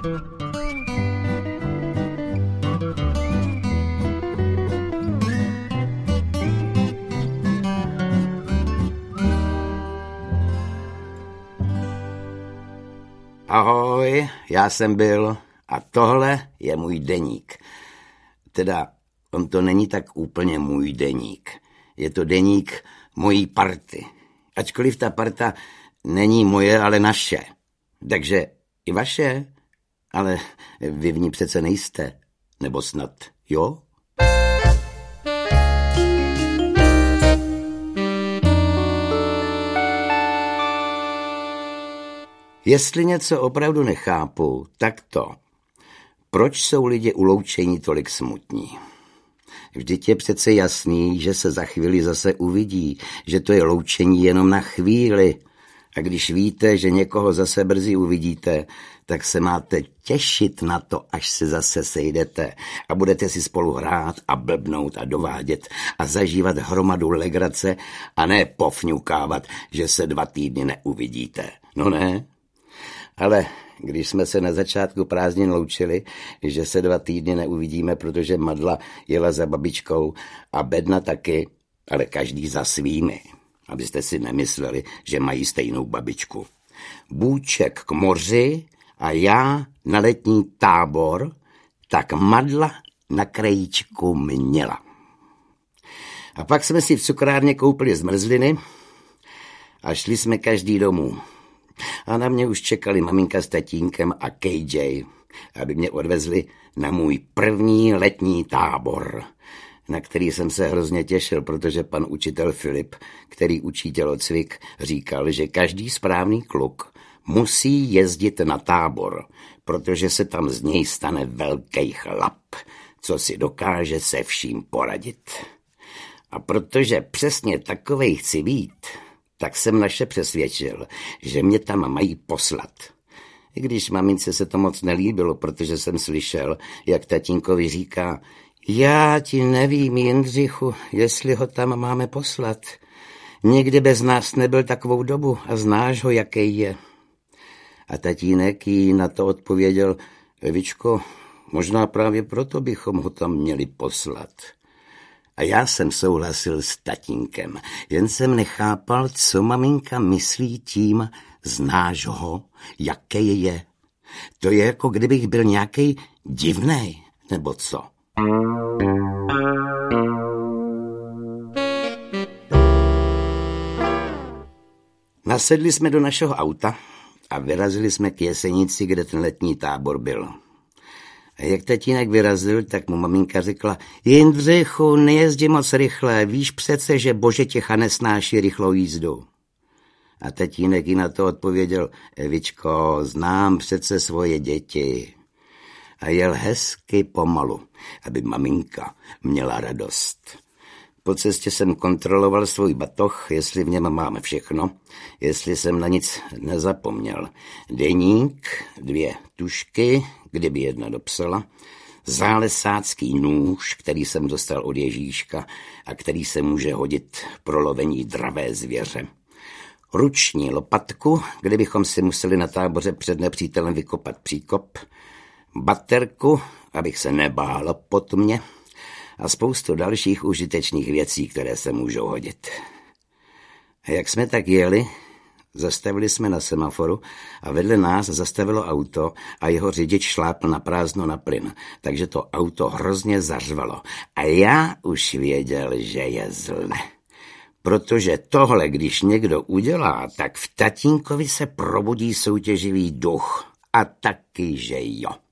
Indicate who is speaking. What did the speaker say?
Speaker 1: Ahoj, já jsem Bill a tohle je můj deník. Teda, on to není tak úplně můj deník. Je to deník mojí party. Ačkoliv ta parta není moje, ale naše. Takže i vaše, ale vy v ní přece nejste. Nebo snad, jo? Jestli něco opravdu nechápu, tak to. Proč jsou lidi u loučení tolik smutní? Vždyť je přece jasný, že se za chvíli zase uvidí, že to je loučení jenom na chvíli. A když víte, že někoho zase brzy uvidíte, tak se máte těšit na to, až se zase sejdete a budete si spolu hrát a blbnout a dovádět a zažívat hromadu legrace a ne pofňukávat, že se 2 týdny neuvidíte. No ne? Ale když jsme se na začátku prázdnin loučili, že se 2 týdny neuvidíme, protože Madla jela za babičkou a Bedna taky, ale každý za svými, abyste si nemysleli, že mají stejnou babičku. Bůček k moři a já na letní tábor, tak Madla na krajíčku měla. A pak jsme si v cukrárně koupili zmrzliny a šli jsme každý domů. A na mě už čekali maminka s tatínkem a KJ, aby mě odvezli na můj první letní tábor, na který jsem se hrozně těšil, protože pan učitel Filip, který učí tělocvik, říkal, že každý správný kluk musí jezdit na tábor, protože se tam z něj stane velký chlap, co si dokáže se vším poradit. A protože přesně takovej chci být, tak jsem naše přesvědčil, že mě tam mají poslat. I když mamince se to moc nelíbilo, protože jsem slyšel, jak tatínkovi říká: já ti nevím, Jindřichu, jestli ho tam máme poslat. Nikdy bez nás nebyl takovou dobu a znáš ho, jaký je. A tatínek jí na to odpověděl: Evičko, možná právě proto bychom ho tam měli poslat. A já jsem souhlasil s tatínkem, jen jsem nechápal, co maminka myslí tím znáš ho, jaký je. To je jako kdybych byl nějaký divnej, nebo co? Nasedli jsme do našeho auta a vyrazili jsme k Jesenici, kde ten letní tábor byl. A jak tatínek vyrazil, tak mu maminka řekla: Jindřichu, nejezdi moc rychle, víš přece, že Božetěcha nesnáší rychlou jízdu. A tatínek jí na to odpověděl: Evičko, znám přece svoje děti. A jel hezky pomalu, aby maminka měla radost. Po cestě jsem kontroloval svůj batoh, jestli v něm máme všechno, jestli jsem na nic nezapomněl. Deník, 2 tužky, kdyby jedna dopsala, zálesácký nůž, který jsem dostal od Ježíška a který se může hodit pro lovení dravé zvěře. Ruční lopatku, kdybychom si museli na táboře před nepřítelem vykopat příkop. Baterku, abych se nebál pod mě. A spoustu dalších užitečných věcí, které se můžou hodit. A jak jsme tak jeli, zastavili jsme na semaforu a vedle nás zastavilo auto a jeho řidič šlápl na prázdno na plyn, takže to auto hrozně zařvalo. A já už věděl, že je zle. Protože tohle, když někdo udělá, tak v tatínkovi se probudí soutěživý duch. A taky, že jo.